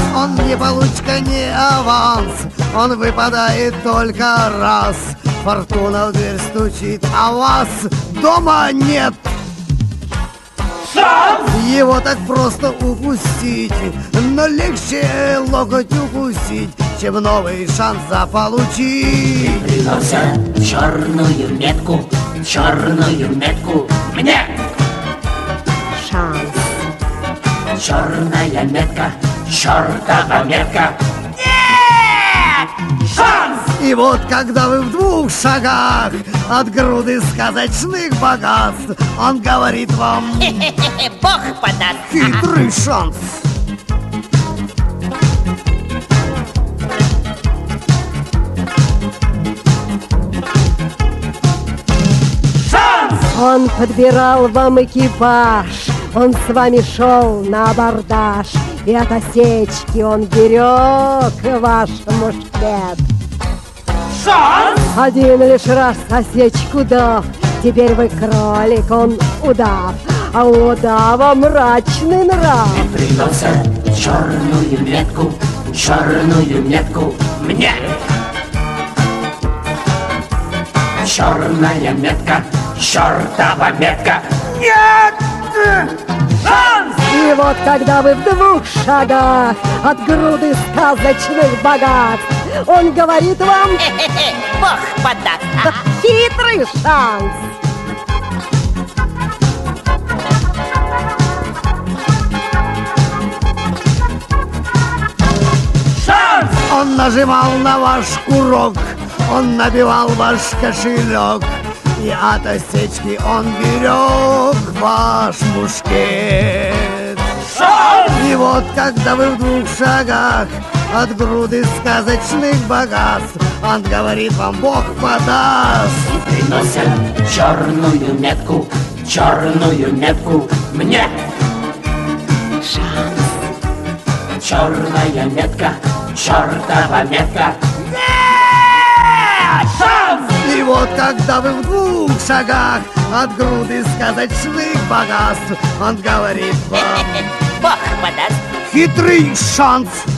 Он не получка, не аванс, он выпадает только раз. Фортуна в дверь стучит, а вас дома нет. Шанс! Его так просто упустить, но легче локоть укусить, чем новый шанс заполучить. Приносят черную метку мне. Шанс. Черная метка, чертова метка. Нет! Шанс! И вот когда вы в 2 шагах от груды сказочных богатств, он говорит вам: Бог подаст. хитрый шанс. Шанс! Он подбирал вам экипаж, он с вами шел на абордаж, и от осечки он берег ваш мушкет. Шанс! Один лишь раз осечку дав, теперь вы кролик, он удав, а у удава мрачный нрав. Приносят черную метку мне. Черная метка, чертова метка. Нет! Шанс! И вот когда вы в 2 шагах от груды сказочных богатств, он говорит вам: Бог подаст. хитрый шанс. Шанс! Он нажимал на ваш курок, он набивал ваш кошелек, и от осечки он берег ваш мушкет. Шанс! И вот когда вы в 2 шагах от груды сказочных богатств, он говорит вам: Бог подаст. Приносят черную метку мне. Шанс. Черная метка, чертова метка. Нет! Шанс! И вот когда вы в 2 шагах от груды сказочных богатств, он говорит вам: Бог подаст. хитрый шанс.